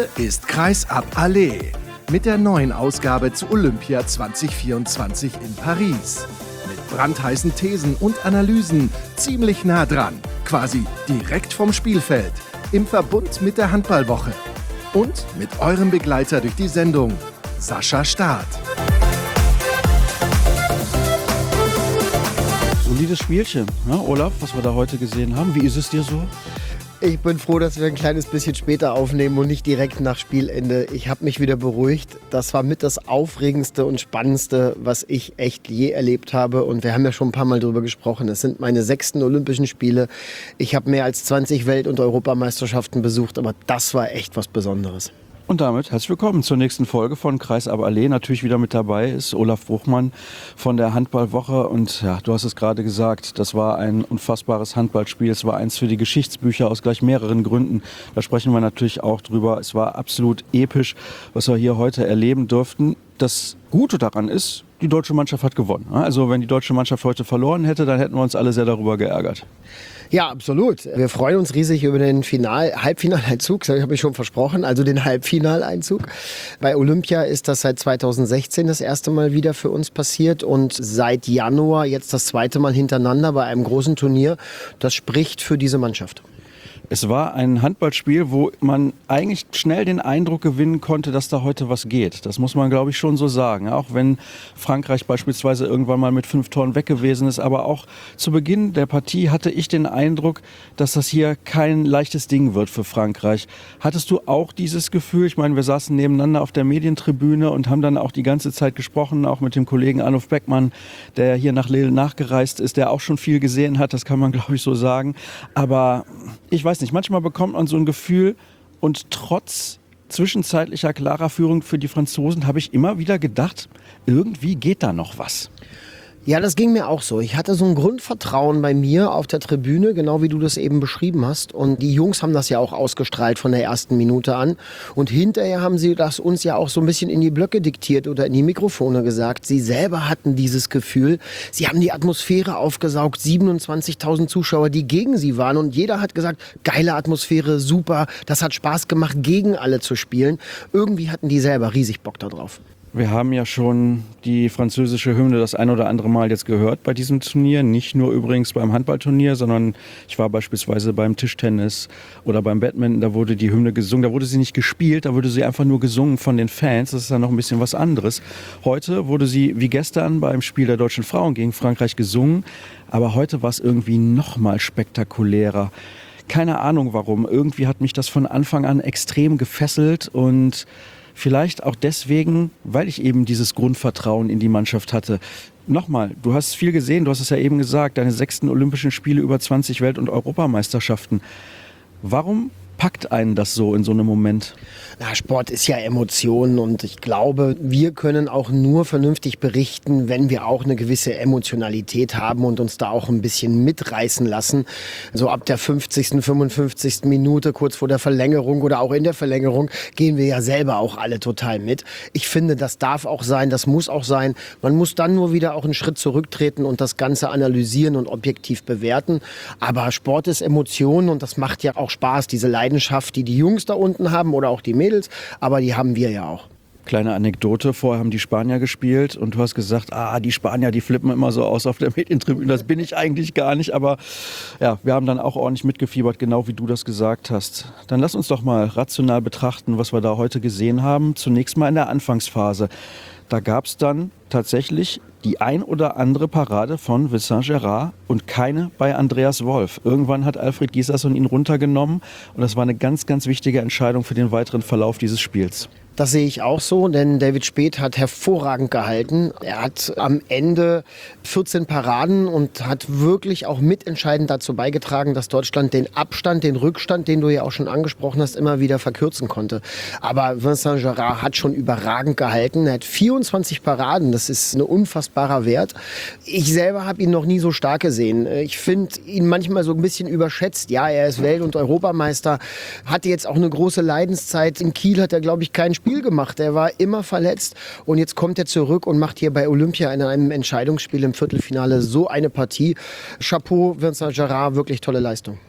Hier ist Kreisab Allee mit der neuen Ausgabe zu Olympia 2024 in Paris. Mit brandheißen Thesen und Analysen ziemlich nah dran, quasi direkt vom Spielfeld, im Verbund mit der Handballwoche. Und mit eurem Begleiter durch die Sendung, Sascha Staat. Solides Spielchen, ne, Olaf, was wir da heute gesehen haben. Wie ist es dir so? Ich bin froh, dass wir ein kleines bisschen später aufnehmen und nicht direkt nach Spielende. Ich habe mich wieder beruhigt. Das war mit das Aufregendste und Spannendste, was ich echt je erlebt habe. Und wir haben ja schon ein paar Mal drüber gesprochen. Es sind meine 6. Olympischen Spiele. Ich habe mehr als 20 Welt- und Europameisterschaften besucht, aber das war echt was Besonderes. Und damit herzlich willkommen zur nächsten Folge von Kreisab Allee. Natürlich wieder mit dabei ist Olaf Bruchmann von der Handballwoche. Und ja, du hast es gerade gesagt, das war ein unfassbares Handballspiel. Es war eins für die Geschichtsbücher aus gleich mehreren Gründen. Da sprechen wir natürlich auch drüber. Es war absolut episch, was wir hier heute erleben durften. Das Gute daran ist, die deutsche Mannschaft hat gewonnen. Also wenn die deutsche Mannschaft heute verloren hätte, dann hätten wir uns alle sehr darüber geärgert. Ja, absolut. Wir freuen uns riesig über den Halbfinaleinzug, das habe ich schon versprochen, also den Halbfinaleinzug. Bei Olympia ist das seit 2016 das erste Mal wieder für uns passiert und seit Januar jetzt das zweite Mal hintereinander bei einem großen Turnier. Das spricht für diese Mannschaft. Es war ein Handballspiel, wo man eigentlich schnell den Eindruck gewinnen konnte, dass da heute was geht. Das muss man, glaube ich, schon so sagen. Auch wenn Frankreich beispielsweise irgendwann mal mit 5 Toren weg gewesen ist. Aber auch zu Beginn der Partie hatte ich den Eindruck, dass das hier kein leichtes Ding wird für Frankreich. Hattest du auch dieses Gefühl? Ich meine, wir saßen nebeneinander auf der Medientribüne und haben dann auch die ganze Zeit gesprochen, auch mit dem Kollegen Arnulf Beckmann, der hier nach Lille nachgereist ist, der auch schon viel gesehen hat. Das kann man, glaube ich, so sagen. Aber ich weiß nicht, manchmal bekommt man so ein Gefühl und trotz zwischenzeitlicher klarer Führung für die Franzosen habe ich immer wieder gedacht, irgendwie geht da noch was. Ja, das ging mir auch so. Ich hatte so ein Grundvertrauen bei mir auf der Tribüne, genau wie du das eben beschrieben hast. Und die Jungs haben das ja auch ausgestrahlt von der ersten Minute an. Und hinterher haben sie das uns ja auch so ein bisschen in die Blöcke diktiert oder in die Mikrofone gesagt. Sie selber hatten dieses Gefühl. Sie haben die Atmosphäre aufgesaugt. 27.000 Zuschauer, die gegen sie waren. Und jeder hat gesagt, geile Atmosphäre, super. Das hat Spaß gemacht, gegen alle zu spielen. Irgendwie hatten die selber riesig Bock da drauf. Wir haben ja schon die französische Hymne das ein oder andere Mal jetzt gehört bei diesem Turnier. Nicht nur übrigens beim Handballturnier, sondern ich war beispielsweise beim Tischtennis oder beim Badminton. Da wurde die Hymne gesungen. Da wurde sie nicht gespielt, da wurde sie einfach nur gesungen von den Fans. Das ist dann noch ein bisschen was anderes. Heute wurde sie wie gestern beim Spiel der deutschen Frauen gegen Frankreich gesungen. Aber heute war es irgendwie noch mal spektakulärer. Keine Ahnung warum. Irgendwie hat mich das von Anfang an extrem gefesselt und vielleicht auch deswegen, weil ich eben dieses Grundvertrauen in die Mannschaft hatte. Nochmal, du hast viel gesehen, du hast es ja eben gesagt, deine 6. Olympischen Spiele, über 20 Welt- und Europameisterschaften. Warum packt einen das so in so einem Moment? Na, Sport ist ja Emotionen und ich glaube, wir können auch nur vernünftig berichten, wenn wir auch eine gewisse Emotionalität haben und uns da auch ein bisschen mitreißen lassen. So ab der 50., 55. Minute, kurz vor der Verlängerung oder auch in der Verlängerung, gehen wir ja selber auch alle total mit. Ich finde, das darf auch sein, das muss auch sein. Man muss dann nur wieder auch einen Schritt zurücktreten und das Ganze analysieren und objektiv bewerten. Aber Sport ist Emotionen und das macht ja auch Spaß, diese Leidenschaft, die Jungs da unten haben oder auch die Mädels, aber die haben wir ja auch. Kleine Anekdote, vorher haben die Spanier gespielt und du hast gesagt, die Spanier, die flippen immer so aus auf der Medientribüne. Das bin ich eigentlich gar nicht, aber ja, wir haben dann auch ordentlich mitgefiebert, genau wie du das gesagt hast. Dann lass uns doch mal rational betrachten, was wir da heute gesehen haben. Zunächst mal in der Anfangsphase. Da gab es dann tatsächlich die ein oder andere Parade von Vincent Gérard und keine bei Andreas Wolf. Irgendwann hat Alfred Gislason ihn runtergenommen und das war eine ganz, ganz wichtige Entscheidung für den weiteren Verlauf dieses Spiels. Das sehe ich auch so, denn David Späth hat hervorragend gehalten. Er hat am Ende 14 Paraden und hat wirklich auch mitentscheidend dazu beigetragen, dass Deutschland den Abstand, den Rückstand, den du ja auch schon angesprochen hast, immer wieder verkürzen konnte. Aber Vincent Gérard hat schon überragend gehalten. Er hat 24 Paraden, das ist ein unfassbarer Wert. Ich selber habe ihn noch nie so stark gesehen. Ich finde ihn manchmal so ein bisschen überschätzt. Ja, er ist Welt- und Europameister, hatte jetzt auch eine große Leidenszeit. In Kiel hat er, glaube ich, kein Spiel gemacht. Er war immer verletzt und jetzt kommt er zurück und macht hier bei Olympia in einem Entscheidungsspiel im Viertelfinale so eine Partie. Chapeau, Vincent Gérard, wirklich tolle Leistung.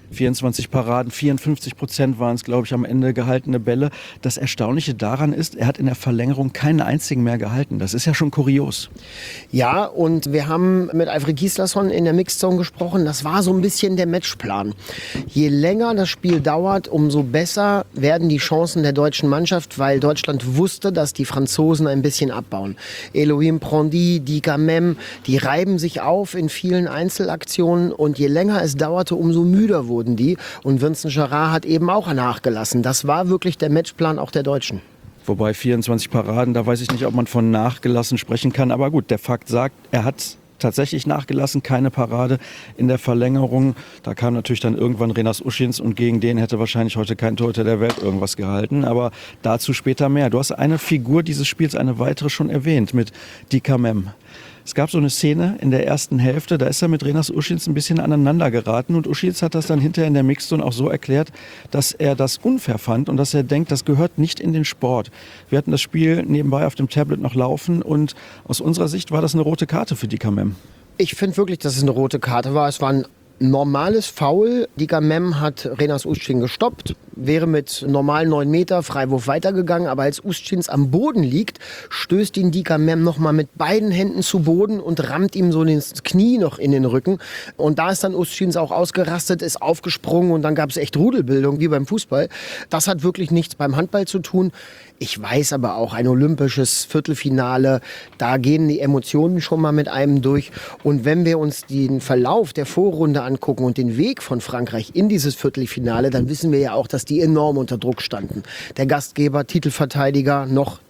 24 Paraden, 54% waren es, glaube ich, am Ende gehaltene Bälle. Das Erstaunliche daran ist, er hat in der Verlängerung keinen einzigen mehr gehalten. Das ist ja schon kurios. Ja, und wir haben mit Alfred Gislason in der Mixzone gesprochen. Das war so ein bisschen der Matchplan. Je länger das Spiel dauert, umso besser werden die Chancen der deutschen Mannschaft, weil Deutschland wusste, dass die Franzosen ein bisschen abbauen. Elohim Prandi, Dika Mem, die reiben sich auf in vielen Einzelaktionen und je länger es dauerte, umso müder wurden die. Und Vincent Gerard hat eben auch nachgelassen. Das war wirklich der Matchplan auch der Deutschen. Wobei 24 Paraden, da weiß ich nicht, ob man von nachgelassen sprechen kann. Aber gut, der Fakt sagt, er hat tatsächlich nachgelassen, keine Parade in der Verlängerung. Da kam natürlich dann irgendwann Renas Uschins und gegen den hätte wahrscheinlich heute kein Torhüter der Welt irgendwas gehalten. Aber dazu später mehr. Du hast eine Figur dieses Spiels, eine weitere schon erwähnt, mit Dika Mem. Es gab so eine Szene in der ersten Hälfte, da ist er mit Renas Uschins ein bisschen aneinander geraten und Uschins hat das dann hinterher in der Mixzone auch so erklärt, dass er das unfair fand und dass er denkt, das gehört nicht in den Sport. Wir hatten das Spiel nebenbei auf dem Tablet noch laufen und aus unserer Sicht war das eine rote Karte für Dika Mem. Ich finde wirklich, dass es eine rote Karte war. Es war ein normales Foul. Dika Mem hat Renas Uschins gestoppt, wäre mit normalen 9 Meter Freiwurf weitergegangen, aber als Uschins am Boden liegt, stößt ihn Dika Mem nochmal mit beiden Händen zu Boden und rammt ihm so das Knie noch in den Rücken. Und da ist dann Uschins auch ausgerastet, ist aufgesprungen und dann gab es echt Rudelbildung, wie beim Fußball. Das hat wirklich nichts beim Handball zu tun. Ich weiß aber auch, ein olympisches Viertelfinale, da gehen die Emotionen schon mal mit einem durch. Und wenn wir uns den Verlauf der Vorrunde angucken und den Weg von Frankreich in dieses Viertelfinale, dann wissen wir ja auch, dass die enorm unter Druck standen. Der Gastgeber, Titelverteidiger,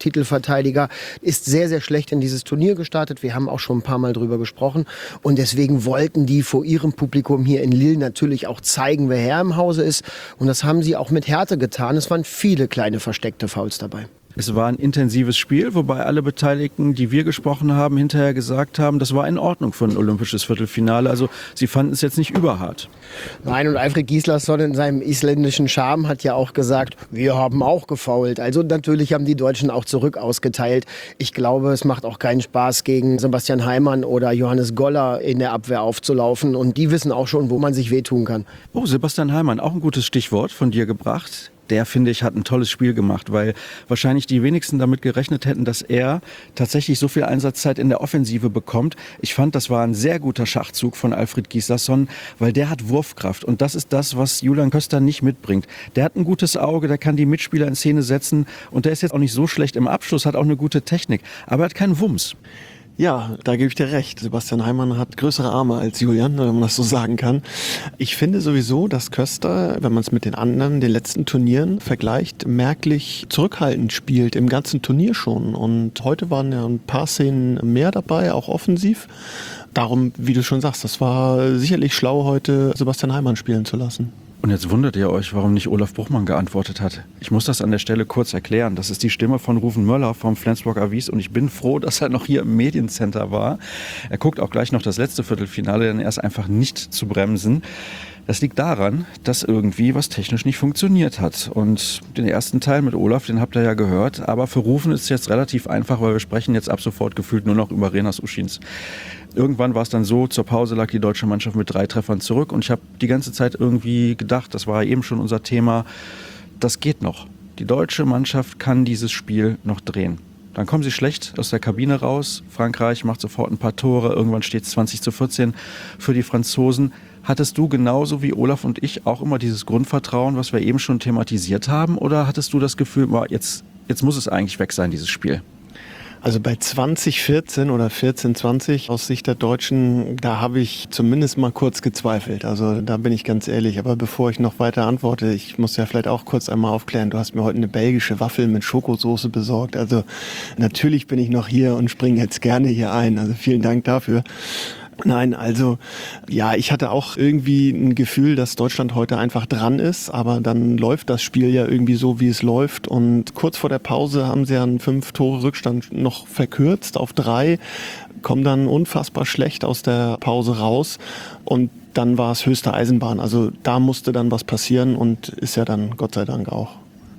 ist sehr, sehr schlecht in dieses Turnier gestartet. Wir haben auch schon ein paar Mal drüber gesprochen. Und deswegen wollten die vor ihrem Publikum hier in Lille natürlich auch zeigen, wer Herr im Hause ist. Und das haben sie auch mit Härte getan. Es waren viele kleine versteckte Fouls dabei. Es war ein intensives Spiel, wobei alle Beteiligten, die wir gesprochen haben, hinterher gesagt haben, das war in Ordnung für ein olympisches Viertelfinale. Also sie fanden es jetzt nicht überhart. Nein, und Alfred Gislason in seinem isländischen Charme hat ja auch gesagt, wir haben auch gefoult. Also natürlich haben die Deutschen auch zurück ausgeteilt. Ich glaube, es macht auch keinen Spaß, gegen Sebastian Heimann oder Johannes Goller in der Abwehr aufzulaufen. Und die wissen auch schon, wo man sich wehtun kann. Oh, Sebastian Heimann, auch ein gutes Stichwort von dir gebracht. Der, finde ich, hat ein tolles Spiel gemacht, weil wahrscheinlich die wenigsten damit gerechnet hätten, dass er tatsächlich so viel Einsatzzeit in der Offensive bekommt. Ich fand, das war ein sehr guter Schachzug von Alfred Gislason, weil der hat Wurfkraft und das ist das, was Julian Köster nicht mitbringt. Der hat ein gutes Auge, der kann die Mitspieler in Szene setzen und der ist jetzt auch nicht so schlecht im Abschluss, hat auch eine gute Technik, aber er hat keinen Wumms. Ja, da gebe ich dir recht. Sebastian Heimann hat größere Arme als Julian, wenn man das so sagen kann. Ich finde sowieso, dass Köster, wenn man es mit den anderen, den letzten Turnieren vergleicht, merklich zurückhaltend spielt, im ganzen Turnier schon. Und heute waren ja ein paar Szenen mehr dabei, auch offensiv. Darum, wie du schon sagst, das war sicherlich schlau, heute Sebastian Heimann spielen zu lassen. Und jetzt wundert ihr euch, warum nicht Olaf Bruchmann geantwortet hat. Ich muss das an der Stelle kurz erklären. Das ist die Stimme von Ruven Möller vom Flensburg Avis und ich bin froh, dass er noch hier im Mediencenter war. Er guckt auch gleich noch das letzte Viertelfinale, denn er ist einfach nicht zu bremsen. Das liegt daran, dass irgendwie was technisch nicht funktioniert hat. Und den ersten Teil mit Olaf, den habt ihr ja gehört. Aber für Rufen ist es jetzt relativ einfach, weil wir sprechen jetzt ab sofort gefühlt nur noch über Renas Uschins. Irgendwann war es dann so, zur Pause lag die deutsche Mannschaft mit 3 Treffern zurück. Und ich habe die ganze Zeit irgendwie gedacht, das war eben schon unser Thema, das geht noch. Die deutsche Mannschaft kann dieses Spiel noch drehen. Dann kommen sie schlecht aus der Kabine raus. Frankreich macht sofort ein paar Tore. Irgendwann steht es 20:14 für die Franzosen. Hattest du genauso wie Olaf und ich auch immer dieses Grundvertrauen, was wir eben schon thematisiert haben? Oder hattest du das Gefühl, jetzt muss es eigentlich weg sein, dieses Spiel? Also bei 2014 oder 14-20 aus Sicht der Deutschen, da habe ich zumindest mal kurz gezweifelt. Also da bin ich ganz ehrlich. Aber bevor ich noch weiter antworte, ich muss ja vielleicht auch kurz einmal aufklären. Du hast mir heute eine belgische Waffel mit Schokosoße besorgt. Also natürlich bin ich noch hier und springe jetzt gerne hier ein. Also vielen Dank dafür. Nein, also ja, ich hatte auch irgendwie ein Gefühl, dass Deutschland heute einfach dran ist, aber dann läuft das Spiel ja irgendwie so, wie es läuft und kurz vor der Pause haben sie einen 5-Tore-Rückstand noch verkürzt auf 3, kommen dann unfassbar schlecht aus der Pause raus und dann war es höchste Eisenbahn, also da musste dann was passieren und ist ja dann Gott sei Dank auch.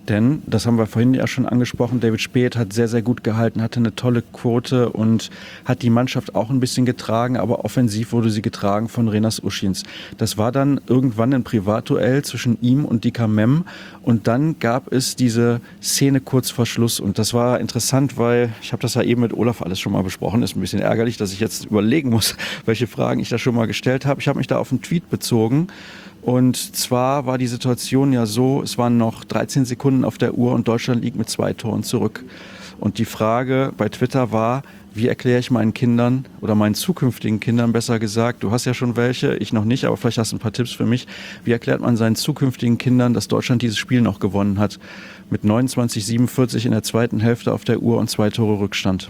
Denn, das haben wir vorhin ja schon angesprochen, David Späth hat sehr, sehr gut gehalten, hatte eine tolle Quote und hat die Mannschaft auch ein bisschen getragen, aber offensiv wurde sie getragen von Renas Uschins. Das war dann irgendwann ein Privatduell zwischen ihm und Dika Mem und dann gab es diese Szene kurz vor Schluss und das war interessant, weil ich habe das ja eben mit Olaf alles schon mal besprochen, ist ein bisschen ärgerlich, dass ich jetzt überlegen muss, welche Fragen ich da schon mal gestellt habe. Ich habe mich da auf einen Tweet bezogen. Und zwar war die Situation ja so, es waren noch 13 Sekunden auf der Uhr und Deutschland liegt mit 2 Toren zurück. Und die Frage bei Twitter war, wie erkläre ich meinen Kindern oder meinen zukünftigen Kindern besser gesagt, du hast ja schon welche, ich noch nicht, aber vielleicht hast du ein paar Tipps für mich. Wie erklärt man seinen zukünftigen Kindern, dass Deutschland dieses Spiel noch gewonnen hat? Mit 29:47 in der zweiten Hälfte auf der Uhr und 2 Tore Rückstand.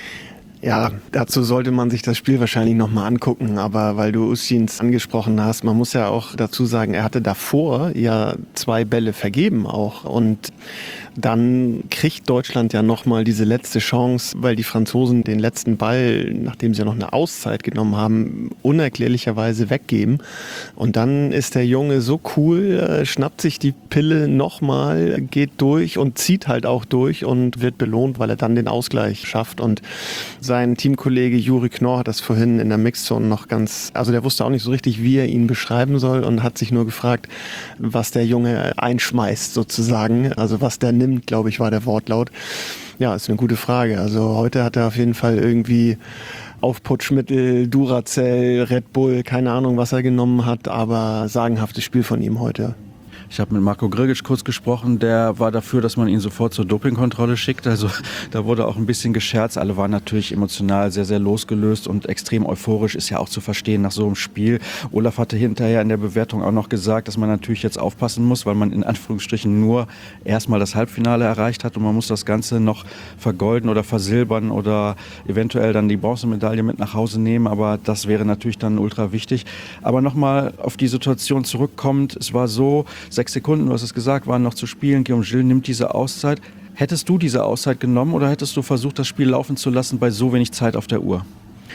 Ja, dazu sollte man sich das Spiel wahrscheinlich nochmal angucken, aber weil du Uschins angesprochen hast, man muss ja auch dazu sagen, er hatte davor ja 2 Bälle vergeben auch und dann kriegt Deutschland ja nochmal diese letzte Chance, weil die Franzosen den letzten Ball, nachdem sie ja noch eine Auszeit genommen haben, unerklärlicherweise weggeben und dann ist der Junge so cool, schnappt sich die Pille nochmal, geht durch und zieht halt auch durch und wird belohnt, weil er dann den Ausgleich schafft und sein Teamkollege Juri Knorr hat das vorhin in der Mixzone noch also der wusste auch nicht so richtig, wie er ihn beschreiben soll und hat sich nur gefragt, was der Junge einschmeißt sozusagen, also was der nimmt, glaube ich, war der Wortlaut. Ja, ist eine gute Frage. Also heute hat er auf jeden Fall irgendwie Aufputschmittel, Duracell, Red Bull, keine Ahnung, was er genommen hat, aber sagenhaftes Spiel von ihm heute. Ich habe mit Marco Grgic kurz gesprochen, der war dafür, dass man ihn sofort zur Dopingkontrolle schickt. Also da wurde auch ein bisschen gescherzt. Alle waren natürlich emotional sehr, sehr losgelöst und extrem euphorisch, ist ja auch zu verstehen nach so einem Spiel. Olaf hatte hinterher in der Bewertung auch noch gesagt, dass man natürlich jetzt aufpassen muss, weil man in Anführungsstrichen nur erstmal das Halbfinale erreicht hat und man muss das Ganze noch vergolden oder versilbern oder eventuell dann die Bronzemedaille mit nach Hause nehmen. Aber das wäre natürlich dann ultra wichtig. Aber nochmal auf die Situation zurückkommt, es war so, 6 Sekunden, du hast es gesagt, waren noch zu spielen. Guillaume Gilles nimmt diese Auszeit. Hättest du diese Auszeit genommen oder hättest du versucht, das Spiel laufen zu lassen bei so wenig Zeit auf der Uhr?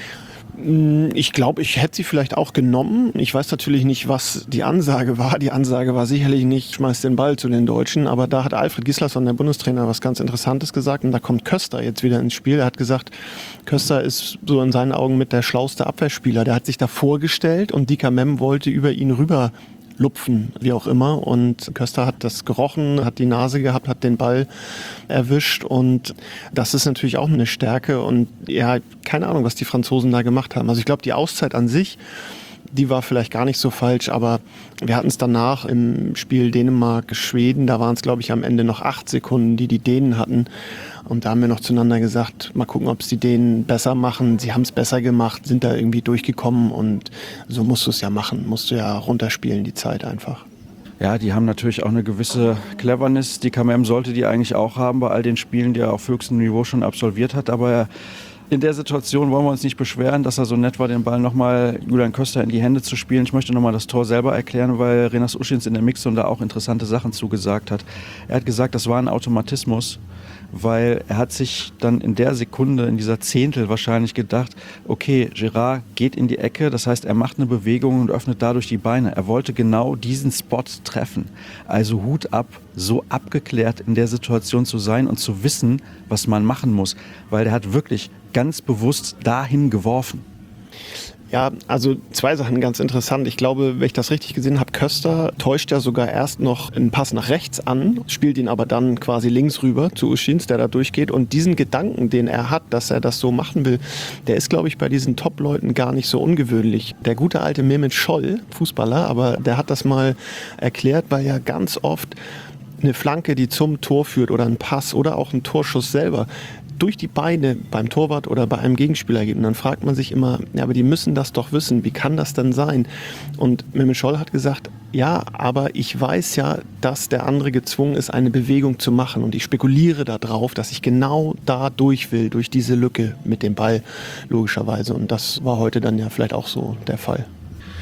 Ich glaube, ich hätte sie vielleicht auch genommen. Ich weiß natürlich nicht, was die Ansage war. Die Ansage war sicherlich nicht, schmeiß den Ball zu den Deutschen. Aber da hat Alfred Gislason, der Bundestrainer, was ganz Interessantes gesagt. Und da kommt Köster jetzt wieder ins Spiel. Er hat gesagt, Köster ist so in seinen Augen mit der schlauste Abwehrspieler. Der hat sich da vorgestellt und Dika Mem wollte über ihn rüber lupfen, wie auch immer. Und Köster hat das gerochen, hat die Nase gehabt, hat den Ball erwischt. Und das ist natürlich auch eine Stärke. Und ja, keine Ahnung, was die Franzosen da gemacht haben. Also ich glaube, die Auszeit an sich, die war vielleicht gar nicht so falsch, aber wir hatten es danach im Spiel Dänemark-Schweden, da waren es, glaube ich, am Ende noch 8 Sekunden, die Dänen hatten. Und da haben wir noch zueinander gesagt, mal gucken, ob es die Dänen besser machen. Sie haben es besser gemacht, sind da irgendwie durchgekommen und so musst du es ja machen, musst du ja runterspielen, die Zeit einfach. Ja, die haben natürlich auch eine gewisse Cleverness. Die KMM sollte die eigentlich auch haben bei all den Spielen, die er auf höchstem Niveau schon absolviert hat, aber in der Situation wollen wir uns nicht beschweren, dass er so nett war, den Ball nochmal Julian Köster in die Hände zu spielen. Ich möchte nochmal das Tor selber erklären, weil Renas Uschins in der Mixzone da auch interessante Sachen zugesagt hat. Er hat gesagt, das war ein Automatismus, weil er hat sich dann in der Sekunde, in dieser Zehntel wahrscheinlich gedacht, okay, Gerard geht in die Ecke, das heißt, er macht eine Bewegung und öffnet dadurch die Beine. Er wollte genau diesen Spot treffen. Also Hut ab, so abgeklärt in der Situation zu sein und zu wissen, was man machen muss, weil er hat wirklich ganz bewusst dahin geworfen. Ja, also 2 Sachen ganz interessant. Ich glaube, wenn ich das richtig gesehen habe, Köster täuscht ja sogar erst noch einen Pass nach rechts an, spielt ihn aber dann quasi links rüber zu Uschins, der da durchgeht. Und diesen Gedanken, den er hat, dass er das so machen will, der ist, glaube ich, bei diesen Top-Leuten gar nicht so ungewöhnlich. Der gute alte Mehmet Scholl, Fußballer, aber der hat das mal erklärt, weil ja ganz oft eine Flanke, die zum Tor führt oder ein Pass oder auch ein Torschuss selber durch die Beine beim Torwart oder bei einem Gegenspieler geht. Und dann fragt man sich immer, ja, aber die müssen das doch wissen. Wie kann das denn sein? Und Mehmet Scholl hat gesagt, ja, aber ich weiß ja, dass der andere gezwungen ist, eine Bewegung zu machen. Und ich spekuliere darauf, dass ich genau da durch will, durch diese Lücke mit dem Ball, logischerweise. Und das war heute dann ja vielleicht auch so der Fall.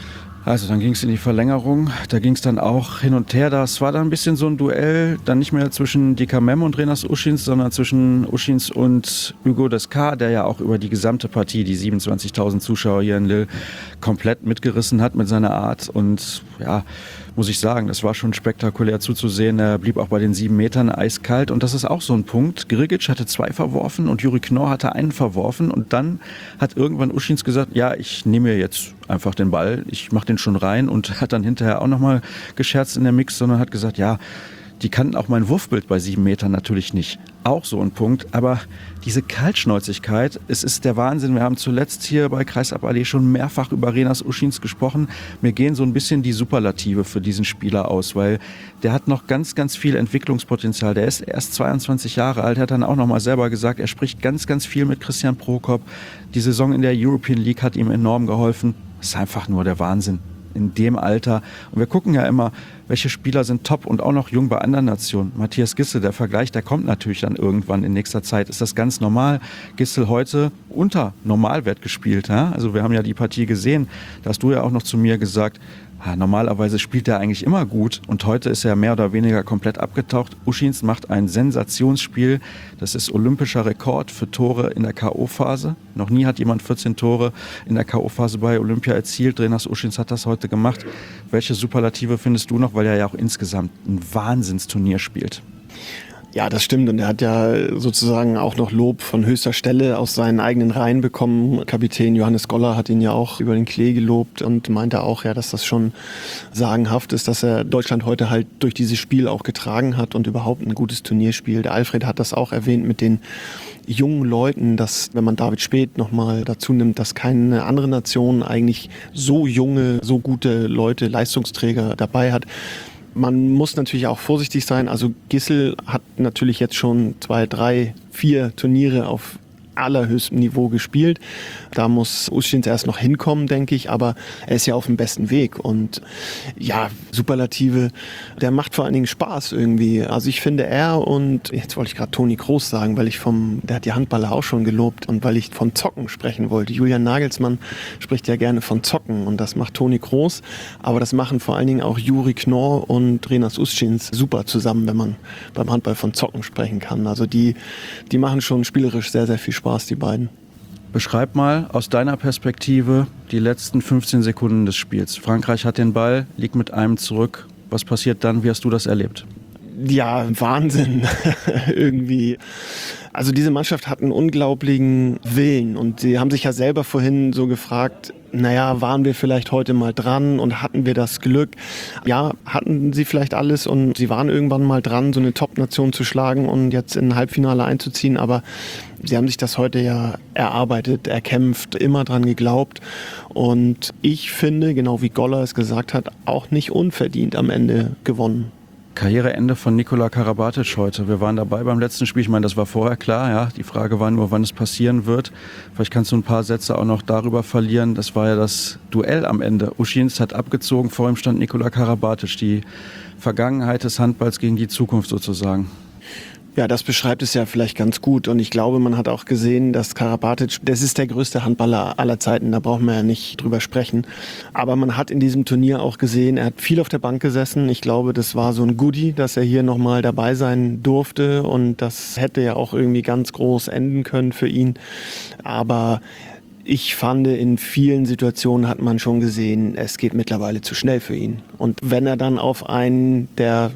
Also dann ging es in die Verlängerung, da ging es dann auch hin und her. Das war dann ein bisschen so ein Duell, dann nicht mehr zwischen Dika Mem und Renas Uschins, sondern zwischen Uschins und Hugo Descartes, der ja auch über die gesamte Partie, die 27.000 Zuschauer hier in Lille, komplett mitgerissen hat mit seiner Art. Und ja, muss ich sagen, das war schon spektakulär zuzusehen. Er blieb auch bei den 7 Metern eiskalt. Und das ist auch so ein Punkt. Grgic hatte 2 verworfen und Juri Knorr hatte einen verworfen. Und dann hat irgendwann Uschins gesagt, ja, ich nehme mir jetzt einfach den Ball, ich mache den schon rein, und hat dann hinterher auch nochmal gescherzt in der Mix, sondern hat gesagt, ja, die kannten auch mein Wurfbild bei 7 Metern natürlich nicht. Auch so ein Punkt, aber diese Kaltschnäuzigkeit, es ist der Wahnsinn. Wir haben zuletzt hier bei Kreisab-Allee schon mehrfach über Renas Uschins gesprochen. Mir gehen so ein bisschen die Superlative für diesen Spieler aus, weil der hat noch ganz, ganz viel Entwicklungspotenzial. Der ist erst 22 Jahre alt, hat dann auch noch mal selber gesagt, er spricht ganz, ganz viel mit Christian Prokop. Die Saison in der European League hat ihm enorm geholfen. Das ist einfach nur der Wahnsinn in dem Alter. Und wir gucken ja immer, welche Spieler sind top und auch noch jung bei anderen Nationen. Matthias Gissel, der Vergleich, der kommt natürlich dann irgendwann in nächster Zeit. Ist das ganz normal? Gissel heute unter Normalwert gespielt. Ja? Also wir haben ja die Partie gesehen. Da hast du ja auch noch zu mir gesagt, normalerweise spielt er eigentlich immer gut, und heute ist er mehr oder weniger komplett abgetaucht. Uschins macht ein Sensationsspiel. Das ist olympischer Rekord für Tore in der K.O.-Phase. Noch nie hat jemand 14 Tore in der K.O.-Phase bei Olympia erzielt. Renas Uschins hat das heute gemacht. Welche Superlative findest du noch, weil er ja auch insgesamt ein Wahnsinnsturnier spielt? Ja, das stimmt. Und er hat ja sozusagen auch noch Lob von höchster Stelle aus seinen eigenen Reihen bekommen. Kapitän Johannes Goller hat ihn ja auch über den Klee gelobt und meinte auch, ja, dass das schon sagenhaft ist, dass er Deutschland heute halt durch dieses Spiel auch getragen hat und überhaupt ein gutes Turnier spielt. Alfred hat das auch erwähnt mit den jungen Leuten, dass, wenn man David Späth nochmal dazu nimmt, dass keine andere Nation eigentlich so junge, so gute Leute, Leistungsträger dabei hat. Man muss natürlich auch vorsichtig sein. Also Gissel hat natürlich jetzt schon 2, 3, 4 Turniere auf allerhöchstem Niveau gespielt. Da muss Uschins erst noch hinkommen, denke ich, aber er ist ja auf dem besten Weg. Und ja, Superlative, der macht vor allen Dingen Spaß irgendwie. Also ich finde und jetzt wollte ich gerade Toni Kroos sagen, weil der hat die Handballer auch schon gelobt und weil ich von Zocken sprechen wollte. Julian Nagelsmann spricht ja gerne von Zocken und das macht Toni Kroos, aber das machen vor allen Dingen auch Juri Knorr und Renas Uschins super zusammen, wenn man beim Handball von Zocken sprechen kann. Also die machen schon spielerisch sehr, sehr viel Spaß, die beiden. Beschreib mal aus deiner Perspektive die letzten 15 Sekunden des Spiels. Frankreich hat den Ball, liegt mit einem zurück. Was passiert dann? Wie hast du das erlebt? Ja, Wahnsinn irgendwie. Also diese Mannschaft hat einen unglaublichen Willen und sie haben sich ja selber vorhin so gefragt, naja, waren wir vielleicht heute mal dran und hatten wir das Glück? Ja, hatten sie vielleicht alles und sie waren irgendwann mal dran, so eine Top-Nation zu schlagen und jetzt in ein Halbfinale einzuziehen, aber sie haben sich das heute ja erarbeitet, erkämpft, immer dran geglaubt und ich finde, genau wie Goller es gesagt hat, auch nicht unverdient am Ende gewonnen. Karriereende von Nikola Karabatic heute. Wir waren dabei beim letzten Spiel. Ich meine, das war vorher klar. Ja. Die Frage war nur, wann es passieren wird. Vielleicht kannst du ein paar Sätze auch noch darüber verlieren. Das war ja das Duell am Ende. Uschins hat abgezogen, vor ihm stand Nikola Karabatic. Die Vergangenheit des Handballs gegen die Zukunft sozusagen. Ja, das beschreibt es ja vielleicht ganz gut. Und ich glaube, man hat auch gesehen, dass Karabatic, das ist der größte Handballer aller Zeiten, da brauchen wir ja nicht drüber sprechen. Aber man hat in diesem Turnier auch gesehen, er hat viel auf der Bank gesessen. Ich glaube, das war so ein Goodie, dass er hier nochmal dabei sein durfte. Und das hätte ja auch irgendwie ganz groß enden können für ihn. Aber ich fand, in vielen Situationen hat man schon gesehen, es geht mittlerweile zu schnell für ihn. Und wenn er dann auf einen, der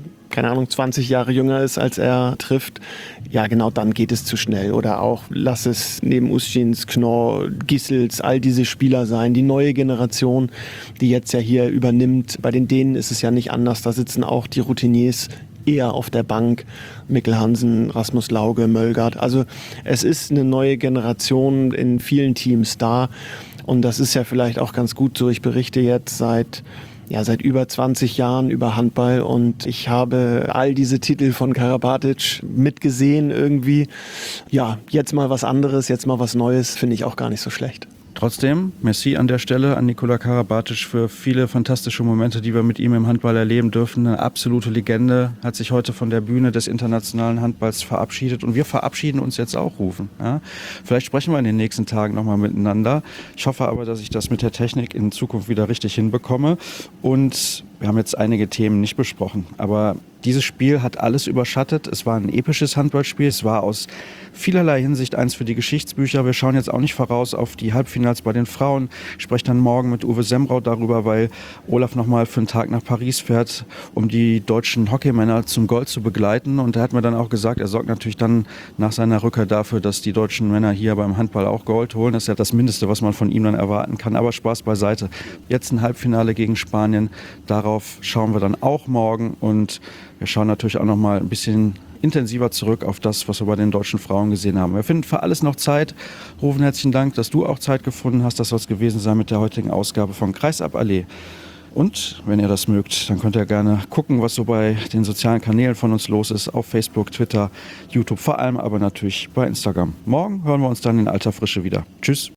20 Jahre jünger ist, als er trifft, ja genau, dann geht es zu schnell. Oder auch, lass es neben Uschins, Knorr, Gissels, all diese Spieler sein, die neue Generation, die jetzt ja hier übernimmt. Bei den Dänen ist es ja nicht anders, da sitzen auch die Routiniers eher auf der Bank, Mikkel Hansen, Rasmus Lauge, Mölgaard. Also es ist eine neue Generation in vielen Teams da und das ist ja vielleicht auch ganz gut so. Ich berichte jetzt seit über 20 Jahren über Handball und ich habe all diese Titel von Karabatic mitgesehen irgendwie. Ja, jetzt mal was anderes, jetzt mal was Neues, finde ich auch gar nicht so schlecht. Trotzdem, merci an der Stelle an Nikola Karabatic für viele fantastische Momente, die wir mit ihm im Handball erleben dürfen. Eine absolute Legende, hat sich heute von der Bühne des internationalen Handballs verabschiedet und wir verabschieden uns jetzt auch, Rufen. Ja? Vielleicht sprechen wir in den nächsten Tagen nochmal miteinander. Ich hoffe aber, dass ich das mit der Technik in Zukunft wieder richtig hinbekomme und wir haben jetzt einige Themen nicht besprochen, aber dieses Spiel hat alles überschattet. Es war ein episches Handballspiel. Es war aus vielerlei Hinsicht eins für die Geschichtsbücher. Wir schauen jetzt auch nicht voraus auf die Halbfinals bei den Frauen. Ich spreche dann morgen mit Uwe Semrau darüber, weil Olaf nochmal für einen Tag nach Paris fährt, um die deutschen Hockeymänner zum Gold zu begleiten. Und er hat mir dann auch gesagt, er sorgt natürlich dann nach seiner Rückkehr dafür, dass die deutschen Männer hier beim Handball auch Gold holen. Das ist ja das Mindeste, was man von ihm dann erwarten kann. Aber Spaß beiseite. Jetzt ein Halbfinale gegen Spanien. Darauf schauen wir dann auch morgen und wir schauen natürlich auch noch mal ein bisschen intensiver zurück auf das, was wir bei den deutschen Frauen gesehen haben. Wir finden für alles noch Zeit. Rufen, herzlichen Dank, dass du auch Zeit gefunden hast. Das soll es gewesen sein mit der heutigen Ausgabe von Kreisab Allee. Und wenn ihr das mögt, dann könnt ihr gerne gucken, was so bei den sozialen Kanälen von uns los ist. Auf Facebook, Twitter, YouTube vor allem, aber natürlich bei Instagram. Morgen hören wir uns dann in alter Frische wieder. Tschüss.